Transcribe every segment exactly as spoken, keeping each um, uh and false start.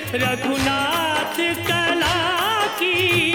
रघुनाथ कला की।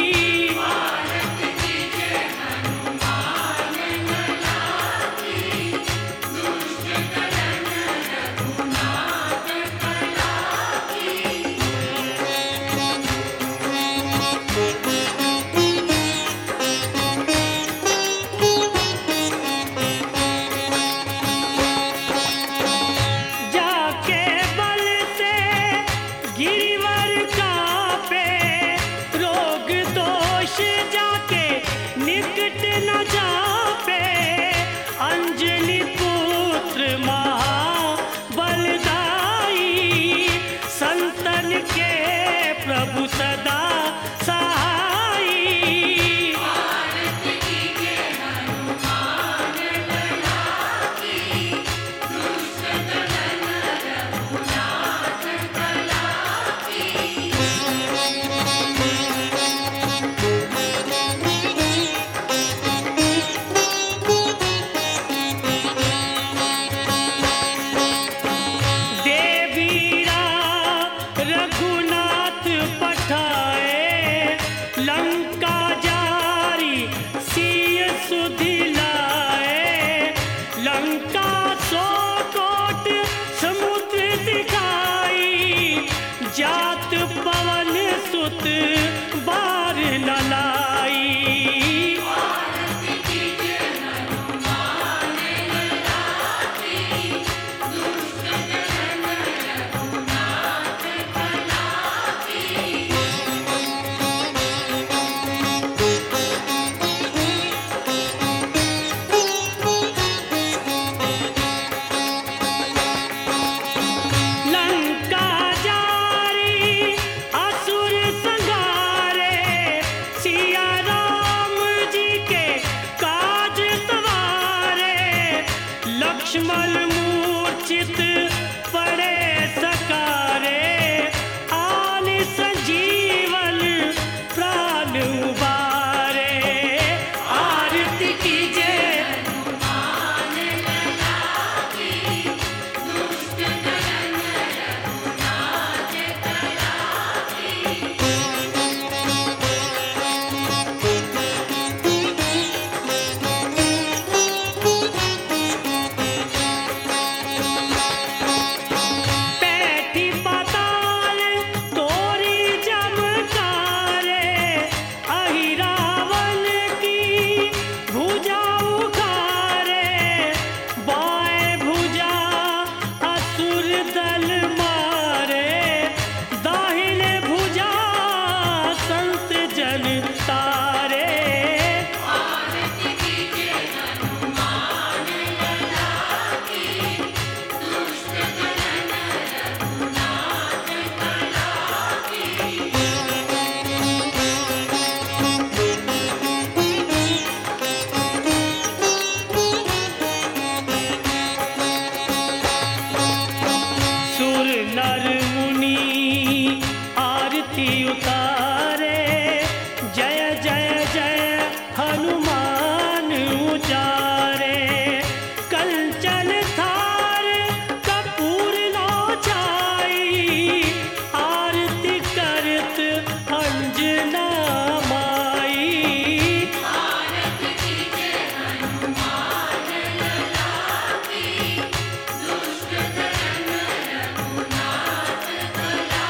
प्रभु सदा सहाई। आरती कीजिए हनुमान लला की, दुष्ट दमन रघुनाथ कला की। देवीरा रघुनाथ पठाए, लंका जारी सिय सुधि लाए। लंका सौ कोट समुद्र दिखाई, जात पवन सुत बार न लाई। लक्ष्मण मूर्छित पड़े सकारे, आन संजीवन प्राण उबारे। आरती कीजिए हनुमान लला की, दुष्ट दमन रघुनाथ कला की। नर मुनि आरती उतारे, जय जय जय हनुमान उचारे। कंचन थार कपूर लो छाई, आरती करत अंजना माई। आरती कीजिए हनुमान लला की, दुष्ट दमन रघुनाथ कला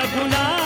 रघुनाथ